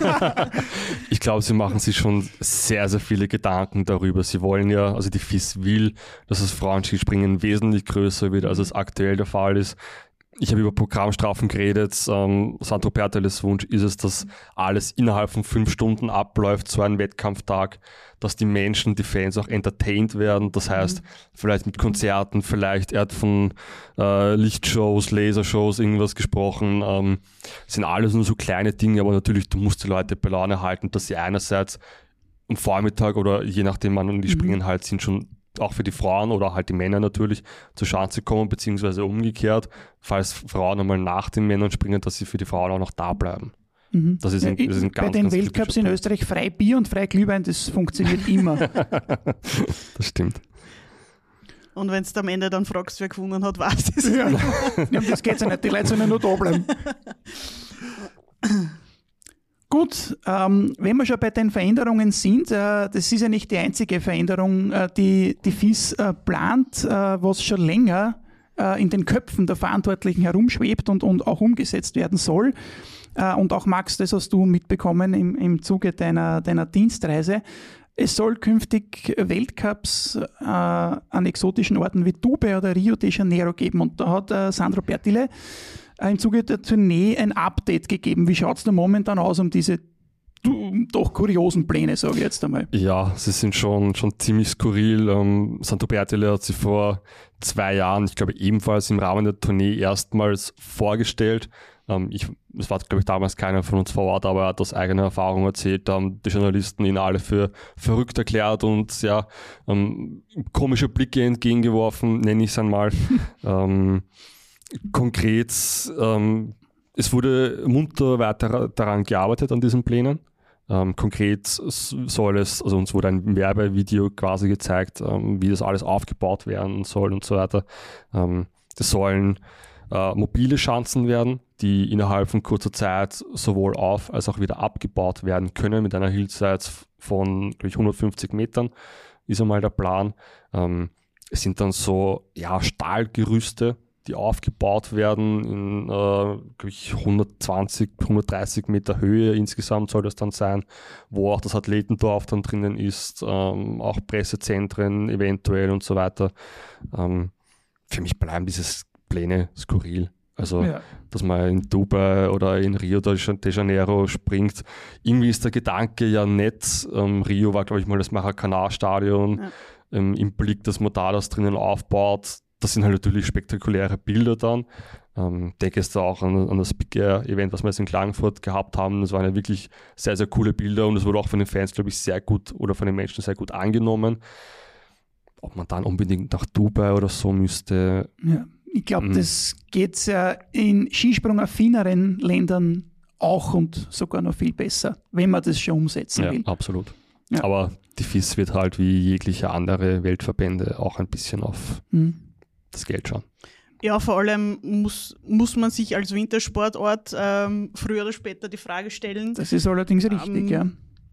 ich glaub, sie machen sich schon sehr, sehr viele Gedanken darüber. Sie wollen ja, also die F I S will, dass das Frauenskispringen wesentlich größer wird, als es aktuell der Fall ist. Ich habe über Programmstrafen geredet. Ähm, Sandro Berteles Wunsch ist es, dass alles innerhalb von fünf Stunden abläuft, so ein Wettkampftag, dass die Menschen, die Fans auch entertained werden. Das heißt, mhm. vielleicht mit Konzerten, vielleicht, er hat von äh, Lichtshows, Lasershows irgendwas gesprochen. Ähm, sind alles nur so kleine Dinge, aber natürlich, du musst die Leute bei Laune halten, dass sie einerseits am Vormittag oder je nachdem, wann die mhm. springen halt, sind schon auch für die Frauen oder halt die Männer natürlich zur Chance kommen, beziehungsweise umgekehrt, falls Frauen einmal nach den Männern springen, dass sie für die Frauen auch noch da bleiben. Mhm. Das ist ein, das ist ein Bei ganz, den ganz Weltcups in Punkt. Österreich frei Bier und frei Glühwein, das funktioniert immer. Das stimmt. Und wenn du am Ende dann fragst, wer gewonnen hat, weiß es. Ja. Ja, das geht ja nicht, die Leute sollen ja nur da bleiben. Gut, ähm, wenn wir schon bei den Veränderungen sind, äh, das ist ja nicht die einzige Veränderung, äh, die die F I S äh, plant, äh, was schon länger äh, in den Köpfen der Verantwortlichen herumschwebt und, und auch umgesetzt werden soll. Äh, und auch Max, das hast du mitbekommen im, im Zuge deiner, deiner Dienstreise. Es soll künftig Weltcups äh, an exotischen Orten wie Dubai oder Rio de Janeiro geben. Und da hat äh, Sandro Bertile im Zuge der Tournee ein Update gegeben. Wie schaut es da momentan aus um diese doch kuriosen Pläne, sage ich jetzt einmal? Ja, sie sind schon, schon ziemlich skurril. Ähm, Sandro Bertile hat sie vor zwei Jahren, ich glaube ebenfalls im Rahmen der Tournee erstmals vorgestellt. Ähm, ich, es war, glaube ich, damals keiner von uns vor Ort, aber er hat aus eigener Erfahrung erzählt, da haben die Journalisten ihn alle für verrückt erklärt und ja, ähm, komische Blicke entgegengeworfen, nenne ich es einmal. ähm, Konkret, ähm, es wurde munter weiter daran gearbeitet, an diesen Plänen. Ähm, konkret soll es, also uns wurde ein Werbevideo quasi gezeigt, ähm, wie das alles aufgebaut werden soll und so weiter. Ähm, das sollen äh, mobile Schanzen werden, die innerhalb von kurzer Zeit sowohl auf- als auch wieder abgebaut werden können, mit einer Hillside von, glaube ich, hundertfünfzig Metern, ist einmal der Plan. Ähm, es sind dann so, ja, Stahlgerüste, die aufgebaut werden in äh, glaube ich, hundertzwanzig, hundertdreißig Meter Höhe insgesamt soll das dann sein, wo auch das Athletendorf dann drinnen ist, ähm, auch Pressezentren eventuell und so weiter. Ähm, für mich bleiben diese Pläne skurril. Also, ja. dass man in Dubai oder in Rio de Janeiro springt. Irgendwie ist der Gedanke ja nett. Ähm, Rio war, glaube ich, mal das Maracanã-Stadion ja. ähm, im Blick, dass man da das drinnen aufbaut. Das sind halt natürlich spektakuläre Bilder dann. Ähm, denke jetzt da auch an, an das Big Air Event, was wir jetzt in Klagenfurt gehabt haben. Das waren ja wirklich sehr, sehr coole Bilder und es wurde auch von den Fans, glaube ich, sehr gut oder von den Menschen sehr gut angenommen. Ob man dann unbedingt nach Dubai oder so müsste. Ja, ich glaube, mhm. das geht ja in Skisprung-affineren Ländern auch und sogar noch viel besser, wenn man das schon umsetzen ja, will. Absolut. Ja. Aber die F I S wird halt wie jegliche andere Weltverbände auch ein bisschen auf mhm. das Geld schauen. Ja, vor allem muss, muss man sich als Wintersportort ähm, früher oder später die Frage stellen. Das ist allerdings richtig, ähm, ja.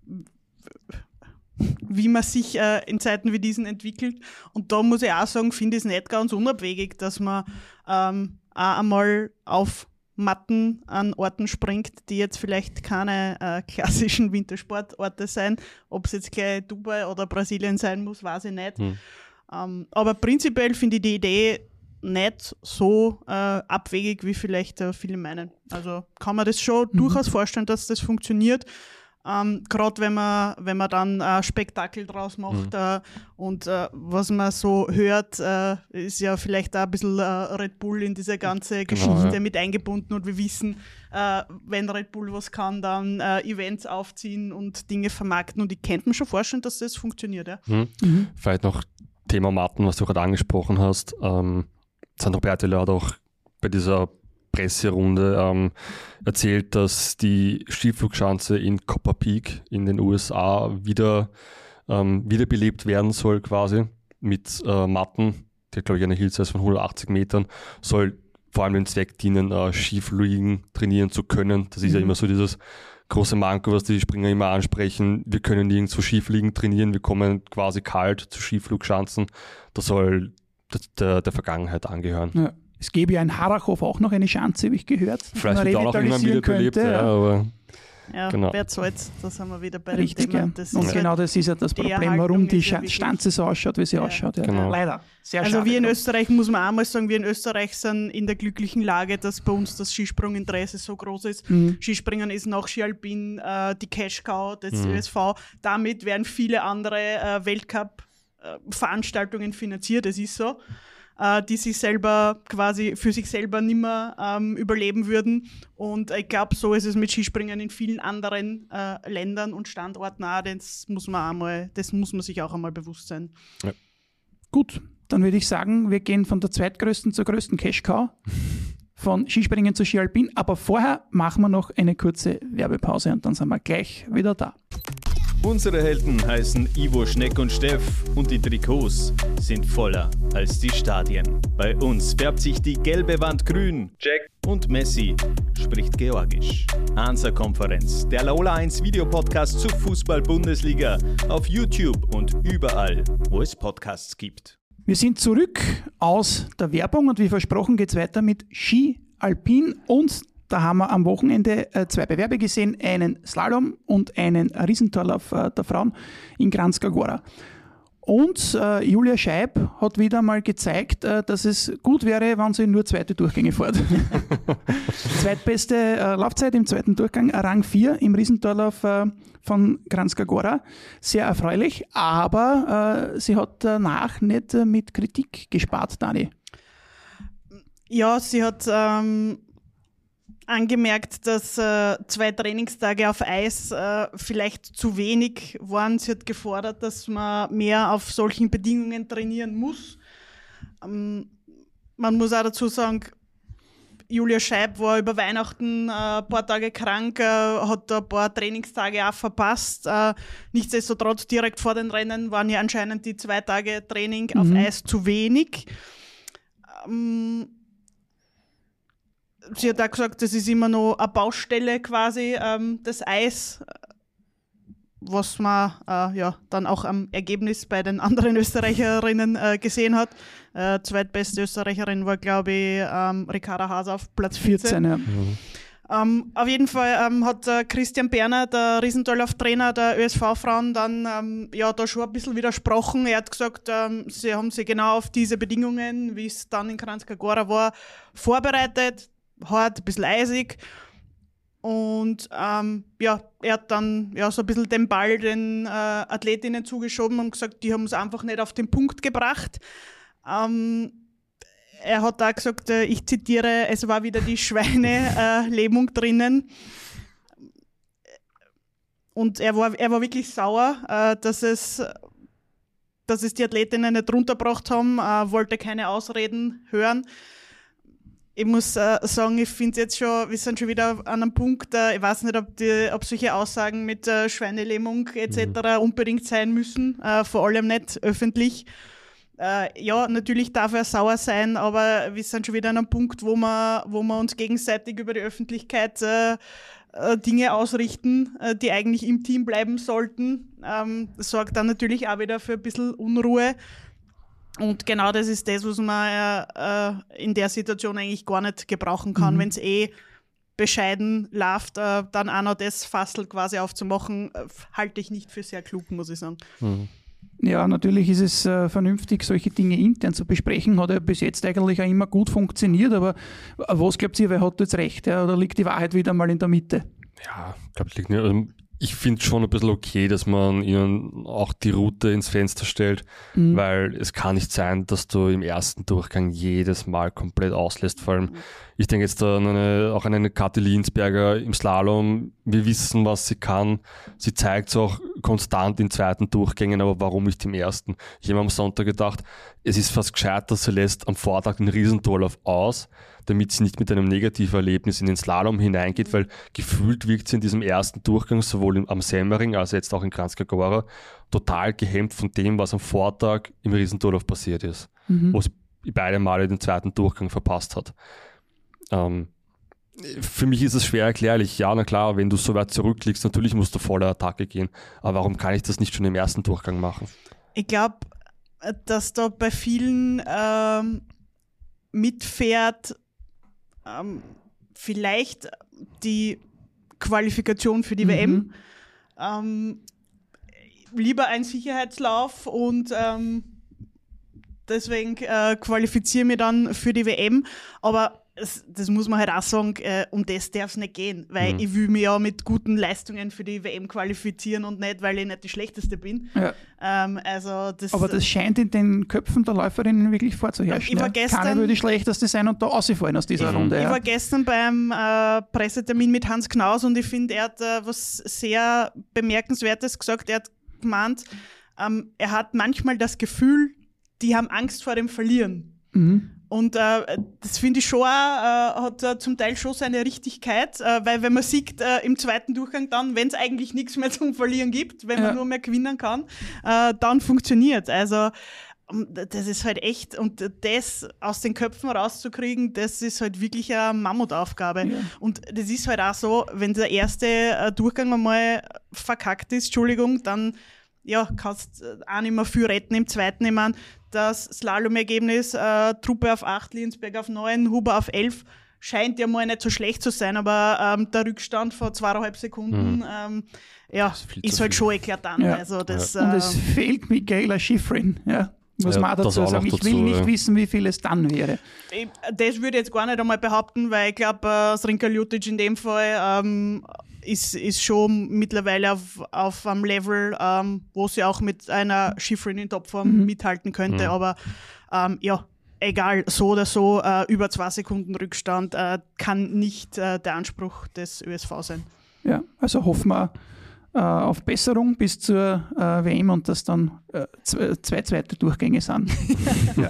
Wie man sich äh, in Zeiten wie diesen entwickelt. Und da muss ich auch sagen, finde ich es nicht ganz unabwegig, dass man ähm, auch einmal auf Matten an Orten springt, die jetzt vielleicht keine äh, klassischen Wintersportorte sein. Ob es jetzt gleich Dubai oder Brasilien sein muss, weiß ich nicht. Hm. Ähm, aber prinzipiell finde ich die Idee nicht so äh, abwegig, wie vielleicht äh, viele meinen. Also kann man das schon mhm. durchaus vorstellen, dass das funktioniert. Ähm, Gerade wenn man, wenn man dann ein Spektakel draus macht. Mhm. Äh, und äh, was man so hört, äh, ist ja vielleicht auch ein bisschen äh, Red Bull in diese ganze Geschichte genau, ja. mit eingebunden. Und wir wissen, äh, wenn Red Bull was kann, dann äh, Events aufziehen und Dinge vermarkten. Und ich könnte mir schon vorstellen, dass das funktioniert. Ja. Mhm. Mhm. Vielleicht noch Thema Matten, was du gerade angesprochen hast. Ähm, Sandro Bertele hat auch bei dieser Presserunde ähm, erzählt, dass die Skiflugschanze in Copper Peak in den U S A wieder ähm, wiederbelebt werden soll quasi mit äh, Matten. Die hat, glaube ich, eine Hillsize von hundertachtzig Metern. Soll vor allem den Zweck dienen, äh, Skifliegen trainieren zu können. Das ist mhm. ja immer so dieses große Manko, was die Springer immer ansprechen. Wir können nirgendwo Skifliegen trainieren. Wir kommen quasi kalt zu Skiflugschanzen. Das soll der, der Vergangenheit angehören. Ja. Es gäbe ja in Harrachhof auch noch eine Schanze, habe ich gehört. Vielleicht wird auch noch immer wieder belebt, ja, aber ja, genau. wer zahlt, da sind wir wieder bei Richtig, dem Thema. Ja. Das und ist genau das ist ja das Problem, warum die Sch- Schanze so ausschaut, wie sie ja. ausschaut. Ja. Genau. Leider. Sehr also schade. wir in Österreich, muss man auch mal sagen, wir in Österreich sind in der glücklichen Lage, dass bei uns das Skisprunginteresse so groß ist. Mhm. Skispringen ist nach Ski Alpin äh, die Cash-Cow des mhm. Ö S V. Damit werden viele andere äh, Weltcup-Veranstaltungen finanziert, das ist so. Die sich selber quasi für sich selber nicht mehr ähm, überleben würden. Und ich glaube, so ist es mit Skispringen in vielen anderen äh, Ländern und Standorten auch. Das muss man einmal, das muss man sich auch einmal bewusst sein. Ja. Gut, dann würde ich sagen, wir gehen von der zweitgrößten zur größten Cash-Cow, von Skispringen zu Ski Alpin. Aber vorher machen wir noch eine kurze Werbepause und dann sind wir gleich wieder da. Unsere Helden heißen Ivo, Schneck und Steff und die Trikots sind voller als die Stadien. Bei uns färbt sich die gelbe Wand grün. Jack und Messi spricht Georgisch. Hansa-Konferenz, der Laola eins Videopodcast zur Fußball-Bundesliga auf YouTube und überall, wo es Podcasts gibt. Wir sind zurück aus der Werbung und wie versprochen geht es weiter mit Ski Alpin und da haben wir am Wochenende äh, zwei Bewerbe gesehen, einen Slalom und einen Riesentorlauf äh, der Frauen in Kranjska Gora. Und äh, Julia Scheib hat wieder mal gezeigt, äh, dass es gut wäre, wenn sie nur zweite Durchgänge fährt. Zweitbeste äh, Laufzeit im zweiten Durchgang, Rang vier im Riesentorlauf äh, von Kranjska Gora. Sehr erfreulich, aber äh, sie hat danach nicht äh, mit Kritik gespart, Dani. Ja, sie hat ähm angemerkt, dass äh, zwei Trainingstage auf Eis äh, vielleicht zu wenig waren. Sie hat gefordert, dass man mehr auf solchen Bedingungen trainieren muss. Ähm, man muss auch dazu sagen, Julia Scheib war über Weihnachten äh, ein paar Tage krank, äh, hat da ein paar Trainingstage auch verpasst. Äh, nichtsdestotrotz, direkt vor den Rennen waren ja anscheinend die zwei Tage Training mhm. auf Eis zu wenig. Ähm, Sie hat auch gesagt, das ist immer noch eine Baustelle quasi, ähm, das Eis, was man äh, ja, dann auch am Ergebnis bei den anderen Österreicherinnen äh, gesehen hat. Äh, zweitbeste Österreicherin war, glaube ich, ähm, Ricarda Haas auf Platz vierzehn. vierzehn ja. mhm. ähm, auf jeden Fall ähm, hat äh, Christian Berner, der Riesentorlauf-Trainer der Ö S V-Frauen, dann ähm, ja, da schon ein bisschen widersprochen. Er hat gesagt, ähm, sie haben sich genau auf diese Bedingungen, wie es dann in Kranjska Gora war, vorbereitet. Hart, ein bisschen eisig und ähm, ja, er hat dann ja, so ein bisschen den Ball den äh, Athletinnen zugeschoben und gesagt, die haben es einfach nicht auf den Punkt gebracht. Ähm, er hat auch gesagt, äh, ich zitiere, es war wieder die Schweinelähmung äh, drinnen und er war, er war wirklich sauer, äh, dass es dass es die Athletinnen nicht runtergebracht haben, äh, wollte keine Ausreden hören. Ich muss äh, sagen, ich finde jetzt schon, wir sind schon wieder an einem Punkt, äh, ich weiß nicht, ob, die, ob solche Aussagen mit äh, Schweinelähmung et cetera mhm. unbedingt sein müssen, äh, vor allem nicht öffentlich. Äh, ja, natürlich darf er sauer sein, aber wir sind schon wieder an einem Punkt, wo wir, wo wir uns gegenseitig über die Öffentlichkeit äh, äh, Dinge ausrichten, äh, die eigentlich im Team bleiben sollten. Ähm, das sorgt dann natürlich auch wieder für ein bisschen Unruhe. Und genau das ist das, was man äh, in der Situation eigentlich gar nicht gebrauchen kann, mhm. wenn es eh bescheiden läuft, äh, dann auch noch das Fassel quasi aufzumachen, äh, halte ich nicht für sehr klug, muss ich sagen. Mhm. Ja, natürlich ist es äh, vernünftig, solche Dinge intern zu besprechen. Hat ja bis jetzt eigentlich auch immer gut funktioniert, aber was glaubt ihr, wer hat jetzt recht? Ja? Oder liegt die Wahrheit wieder mal in der Mitte? Ja, ich glaube, es liegt nicht. Also ich finde es schon ein bisschen okay, dass man ihnen auch die Route ins Fenster stellt, mhm. weil es kann nicht sein, dass du im ersten Durchgang jedes Mal komplett auslässt. Vor allem, ich denke jetzt an eine, auch an eine Kathi Liensberger im Slalom. Wir wissen, was sie kann. Sie zeigt es auch konstant in zweiten Durchgängen, aber warum nicht im ersten? Ich habe am Sonntag gedacht, es ist fast gescheiter, sie lässt am Vortag den Riesentorlauf aus, damit sie nicht mit einem negativen Erlebnis in den Slalom hineingeht, weil gefühlt wirkt sie in diesem ersten Durchgang sowohl am Semmering als jetzt auch in Kranjska Gora total gehemmt von dem, was am Vortag im Riesentorlauf passiert ist, mhm. wo sie beide Male den zweiten Durchgang verpasst hat. Ähm, für mich ist es schwer erklärlich. Ja, na klar, wenn du so weit zurückliegst, natürlich musst du voller Attacke gehen. Aber warum kann ich das nicht schon im ersten Durchgang machen? Ich glaube, dass da bei vielen ähm, mitfährt, ähm, vielleicht die Qualifikation für die mhm. W M. Ähm, lieber ein Sicherheitslauf und ähm, deswegen äh, qualifiziere ich mich dann für die W M. Aber das, das muss man halt auch sagen, äh, um das darf es nicht gehen, weil mhm. ich will mich ja mit guten Leistungen für die W M qualifizieren und nicht, weil ich nicht die Schlechteste bin. Ja. Ähm, also das, Aber das scheint in den Köpfen der Läuferinnen wirklich vorzuherrschen. Ich war ja. gestern, Keine will die Schlechteste sein und da rausfallen aus dieser ich, Runde. Ich ja. war gestern beim äh, Pressetermin mit Hans Knaus und ich finde, er hat äh, was sehr Bemerkenswertes gesagt. Er hat gemeint, ähm, er hat manchmal das Gefühl, die haben Angst vor dem Verlieren. Mhm. Und äh, das finde ich schon auch, äh, hat äh, zum Teil schon seine Richtigkeit, äh, weil wenn man sieht äh, im zweiten Durchgang dann, wenn es eigentlich nichts mehr zum Verlieren gibt, wenn ja. man nur mehr gewinnen kann, äh, dann funktioniert. Also das ist halt echt, und das aus den Köpfen rauszukriegen, das ist halt wirklich eine Mammutaufgabe. Ja. Und das ist halt auch so, wenn der erste äh, Durchgang einmal verkackt ist, Entschuldigung, dann ja, kannst auch nicht mehr viel retten im zweiten. Ich meine, das Slalom-Ergebnis, äh, Truppe auf acht, Liensberg auf neun, Huber auf elf, scheint ja mal nicht so schlecht zu sein, aber ähm, der Rückstand von zweieinhalb Sekunden mhm. ähm, ja, ist, ist halt schon eklatant. Ja. Also das, ja. Und äh, es fehlt Michaela Schifrin, ja. Muss ja, man auch dazu sagen. Ich will dazu, nicht ja. wissen, wie viel es dann wäre. Ich, das würde ich jetzt gar nicht einmal behaupten, weil ich glaube, äh, Zrinka Ljutic in dem Fall ähm, ist, ist schon mittlerweile auf, auf einem Level, ähm, wo sie auch mit einer Schifrin in Topform mhm. mithalten könnte. Mhm. Aber ähm, ja, egal, so oder so, äh, über zwei Sekunden Rückstand äh, kann nicht äh, der Anspruch des Ö S V sein. Ja, also hoffen wir äh, auf Besserung bis zur äh, W M und dass dann äh, zwei, zwei zweite Durchgänge sind. ja.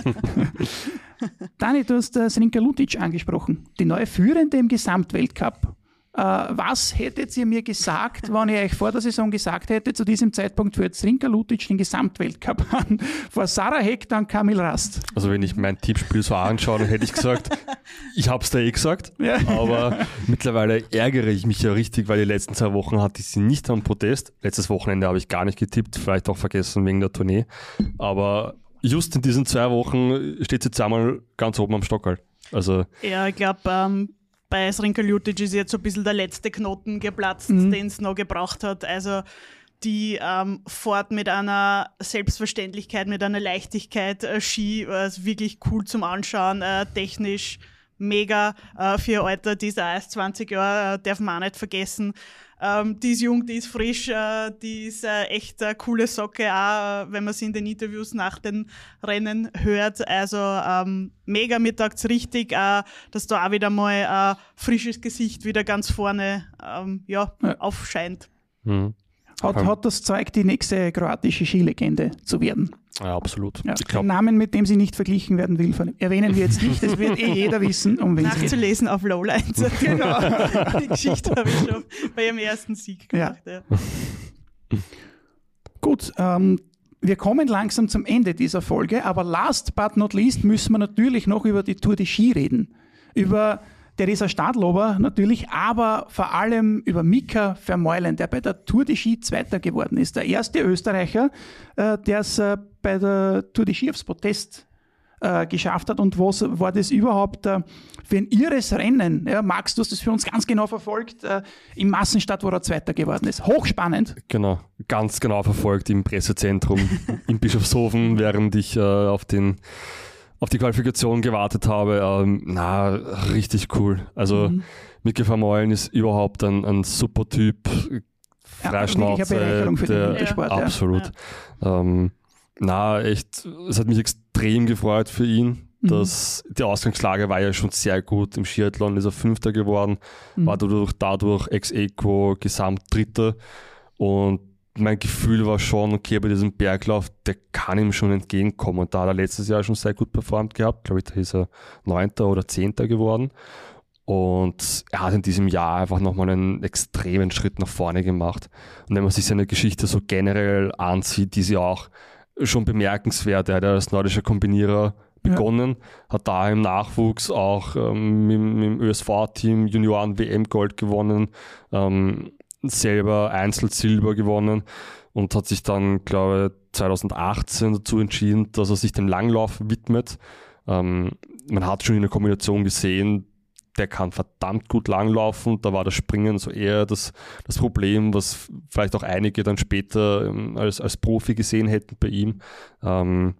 Dani, du hast äh, Zrinka Ljutic angesprochen, die neue Führende im Gesamtweltcup. Äh, was hättet ihr mir gesagt, wenn ich euch vor der Saison gesagt hätte, zu diesem Zeitpunkt führt Zrinka Ljutic den Gesamtweltcup an, vor Sarah Hektor und Kamil Rast? Also wenn ich mein Tippspiel so anschaue, dann hätte ich gesagt, ich habe es da eh gesagt, ja. aber mittlerweile ärgere ich mich ja richtig, weil die letzten zwei Wochen hatte ich sie nicht am Podest. Letztes Wochenende habe ich gar nicht getippt, vielleicht auch vergessen wegen der Tournee, aber just in diesen zwei Wochen steht sie zweimal ganz oben am Stockerl. Also ja, ich glaube, ähm bei Zrinka Ljutic ist jetzt so ein bisschen der letzte Knoten geplatzt, mhm. den es noch gebraucht hat. Also die ähm, fährt mit einer Selbstverständlichkeit, mit einer Leichtigkeit äh, Ski, äh, ist wirklich cool zum Anschauen, äh, technisch mega äh, für ihr Alter, die ist auch erst zwanzig Jahre, äh, darf man auch nicht vergessen. Ähm, die ist jung, die ist frisch, äh, die ist äh, echt eine coole Socke, auch äh, wenn man sie in den Interviews nach den Rennen hört. Also ähm, mega, mir taugt's richtig, äh, dass da auch wieder mal ein frisches Gesicht wieder ganz vorne ähm, ja, ja. aufscheint. Mhm. Hat, hat das Zeug, die nächste kroatische Skilegende zu werden? Ja, absolut. Ja, ich glaub, einen Namen, mit dem sie nicht verglichen werden will, erwähnen wir jetzt nicht. Das wird eh jeder wissen, um wen es geht. Nachzulesen auf Lowlines. Genau. Die Geschichte habe ich schon bei ihrem ersten Sieg gemacht. Ja. Ja. Gut, ähm, wir kommen langsam zum Ende dieser Folge, aber last but not least müssen wir natürlich noch über die Tour de Ski reden. Über Theresa Stadlober natürlich, aber vor allem über Mika Vermeulen, der bei der Tour de Ski Zweiter geworden ist. Der erste Österreicher, äh, der es äh, bei der Tour de Ski aufs Podest äh, geschafft hat. Und was war das überhaupt äh, für ein irres Rennen? Ja, Max, du hast das für uns ganz genau verfolgt, äh, im Massenstart, wo er Zweiter geworden ist. Hochspannend. Genau, ganz genau verfolgt im Pressezentrum in Bischofshofen, während ich äh, auf den auf die Qualifikation gewartet habe. Ähm, na, richtig cool. Also Mhm. Mika Vermeulen ist überhaupt ein, ein super Typ. Freischnauze. wirklich eine Bereicherung für den der- Wintersport, ja. Absolut. Ähm, na, echt, es hat mich extrem gefreut für ihn. Mhm. Dass die Ausgangslage war ja schon sehr gut. Im Skiathlon ist er Fünfter geworden, Mhm. war dadurch, dadurch ex-equo Gesamtdritter. Und mein Gefühl war schon, okay, bei diesem Berglauf, der kann ihm schon entgegenkommen. Und da hat er letztes Jahr schon sehr gut performt gehabt. Glaube ich, da ist er Neunter oder Zehnter geworden. Und er hat in diesem Jahr einfach nochmal einen extremen Schritt nach vorne gemacht. Und wenn man sich seine Geschichte so generell ansieht, die ist ja auch schon bemerkenswert. Er hat ja als nordischer Kombinierer begonnen, hat da im Nachwuchs auch ähm, mit, mit dem Ö S V-Team Junioren-W M-Gold gewonnen, ähm, selber Einzelsilber gewonnen und hat sich dann, glaube ich, zwanzig achtzehn dazu entschieden, dass er sich dem Langlauf widmet. Ähm, man hat schon in der Kombination gesehen, der kann verdammt gut langlaufen. Da war das Springen so eher das, das Problem, was vielleicht auch einige dann später ähm, als, als Profi gesehen hätten bei ihm. Ähm,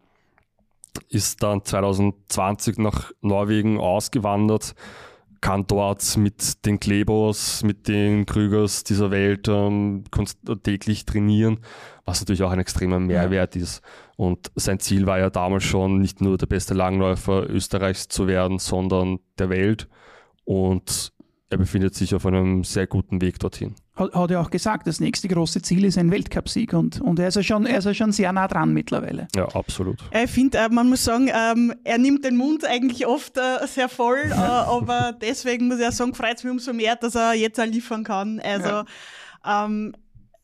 ist dann zwanzig zwanzig nach Norwegen ausgewandert, kann dort mit den Klebos, mit den Krügers dieser Welt ähm, konst- täglich trainieren, was natürlich auch ein extremer Mehrwert ist. Und sein Ziel war ja damals schon, nicht nur der beste Langläufer Österreichs zu werden, sondern der Welt. Und er befindet sich auf einem sehr guten Weg dorthin. Hat, hat er auch gesagt, das nächste große Ziel ist ein Weltcupsieg und, und er, ist ja schon, er ist ja schon sehr nah dran mittlerweile. Ja, absolut. Ich finde, äh, man muss sagen, ähm, er nimmt den Mund eigentlich oft äh, sehr voll, äh, aber deswegen muss ich auch sagen, freut es mich umso mehr, dass er jetzt auch liefern kann. Also, Ja. ähm,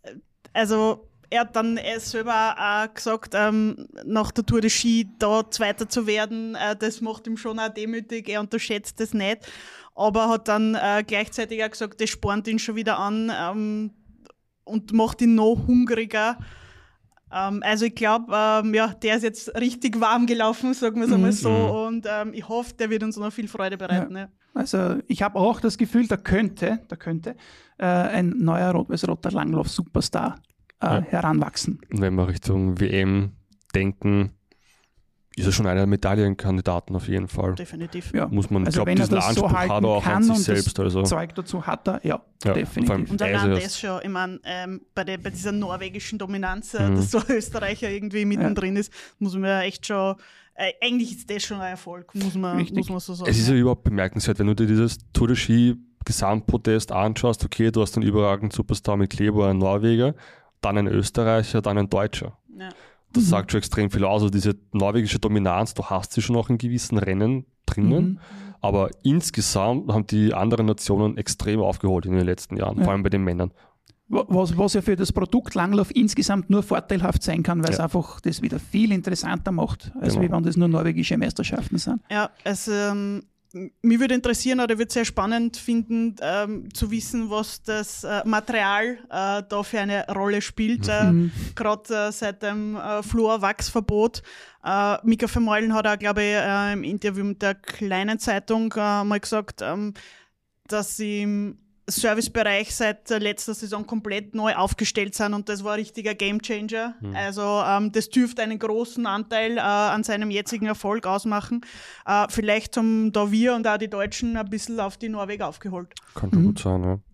also er hat dann er selber auch gesagt, ähm, nach der Tour de Ski da Zweiter zu werden, äh, das macht ihm schon auch demütig, er unterschätzt das nicht, aber hat dann äh, gleichzeitig auch gesagt, das spornt ihn schon wieder an ähm, und macht ihn noch hungriger. Ähm, also ich glaube, ähm, ja, der ist jetzt richtig warm gelaufen, sagen wir es einmal so, und ähm, ich hoffe, der wird uns noch viel Freude bereiten. Ja. Also ich habe auch das Gefühl, da könnte, da könnte äh, ein neuer rot-weiß-roter Langlauf-Superstar äh, Ja. heranwachsen. Und wenn wir Richtung W M denken, ist er schon einer der Medaillenkandidaten auf jeden Fall. Definitiv. Ja. Muss man, ich Also glaube, wenn er diesen das so Anspruch halten hat er auch kann an sich und selbst. das Also, Zeug dazu hat er, ja, ja, vor allem definitiv. Und Reise allein erst- das schon, ich meine, ähm, bei, der, bei dieser norwegischen Dominanz, äh, Mhm. dass so ein Österreicher irgendwie mittendrin ist, muss man ja echt schon, äh, eigentlich ist das schon ein Erfolg, muss man, Richtig. muss man so sagen. Es ist ja überhaupt bemerkenswert, wenn du dir dieses Tour de Ski Gesamtpodest anschaust, okay, du hast einen überragenden Superstar mit Kleber, einen Norweger, dann einen Österreicher, dann einen Deutscher. Ja. Das Mhm. sagt schon extrem viel aus. Also diese norwegische Dominanz, du hast sie schon auch in gewissen Rennen drinnen, Mhm. aber insgesamt haben die anderen Nationen extrem aufgeholt in den letzten Jahren, Ja. vor allem bei den Männern. Was, was ja für das Produkt Langlauf insgesamt nur vorteilhaft sein kann, weil es Ja. einfach das wieder viel interessanter macht, als Genau. wie wenn das nur norwegische Meisterschaften sind. Ja, also ähm, mich würde interessieren oder würde sehr spannend finden, ähm, zu wissen, was das äh, Material äh, da für eine Rolle spielt. Äh, Mhm. Gerade äh, seit dem äh, Fluorwachsverbot. Äh, Mika Vermeulen hat auch, glaube ich, äh, im Interview mit der kleinen Zeitung äh, mal gesagt, ähm, dass sie im Servicebereich seit äh, letzter Saison komplett neu aufgestellt sind und das war ein richtiger Gamechanger. Mhm. Also ähm, das dürfte einen großen Anteil äh, an seinem jetzigen Erfolg ausmachen. Äh, vielleicht haben da wir und auch die Deutschen ein bisschen auf die Norweger aufgeholt. Kann schon Mhm. gut sein, ja.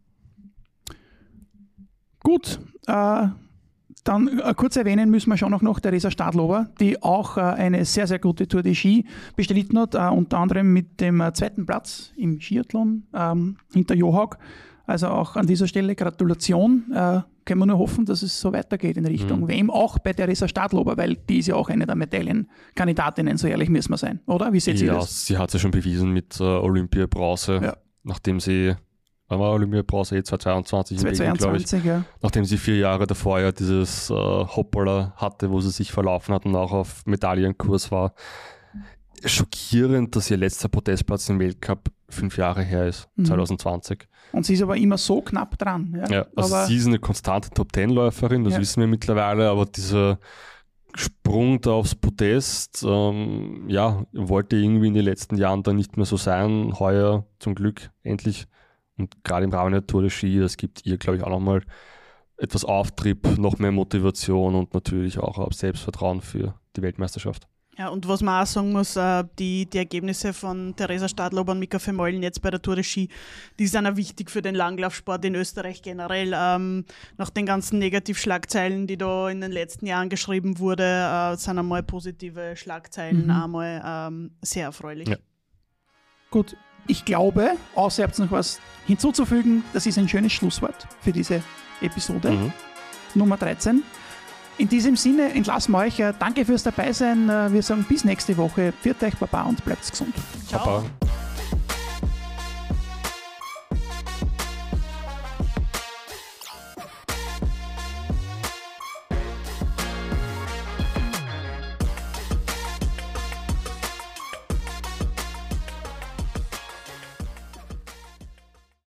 Gut, äh, dann äh, kurz erwähnen müssen wir schon noch, noch Theresa Stadlober, die auch äh, eine sehr, sehr gute Tour de Ski bestritten hat, äh, unter anderem mit dem äh, zweiten Platz im Skiathlon ähm, hinter Johaug. Also auch an dieser Stelle Gratulation. Äh, können wir nur hoffen, dass es so weitergeht in Richtung Mhm. W M, auch bei Theresa Stadlober, weil die ist ja auch eine der Medaillenkandidatinnen, so ehrlich müssen wir sein, oder? Wie seht ihr Ja, das? sie hat es ja schon bewiesen mit äh, Olympia Bronze, Ja. nachdem sie Wann war Olympiapause? Eh zweitausendzweiundzwanzig in Belgien, glaube ich. Ja. Nachdem sie vier Jahre davor ja dieses äh, Hoppala hatte, wo sie sich verlaufen hat und auch auf Medaillenkurs war. Schockierend, dass ihr letzter Podestplatz im Weltcup fünf Jahre her ist, mhm. zwanzig zwanzig. Und sie ist aber immer so knapp dran. Ja, ja also aber sie ist eine konstante Top-Zehn-Läuferin, das ja. wissen wir mittlerweile, aber dieser Sprung da aufs Podest, ähm, ja, wollte irgendwie in den letzten Jahren dann nicht mehr so sein. Heuer zum Glück endlich. Und gerade im Rahmen der Tour de Ski, das gibt ihr, glaube ich, auch nochmal etwas Auftrieb, noch mehr Motivation und natürlich auch Selbstvertrauen für die Weltmeisterschaft. Ja, und was man auch sagen muss, äh, die, die Ergebnisse von Theresa Stadlober und Mika Vermeulen jetzt bei der Tour de Ski, die sind auch wichtig für den Langlaufsport in Österreich generell. Ähm, nach den ganzen Negativschlagzeilen, die da in den letzten Jahren geschrieben wurde, äh, sind einmal positive Schlagzeilen, mhm. einmal ähm, sehr erfreulich. Ja. Gut, ich glaube, außer ihr habt noch was hinzuzufügen, das ist ein schönes Schlusswort für diese Episode, mhm. Nummer dreizehn. In diesem Sinne entlassen wir euch. Danke fürs Dabeisein. Wir sagen bis nächste Woche. Pfiat euch, Baba, und bleibt gesund. Ciao. Baba.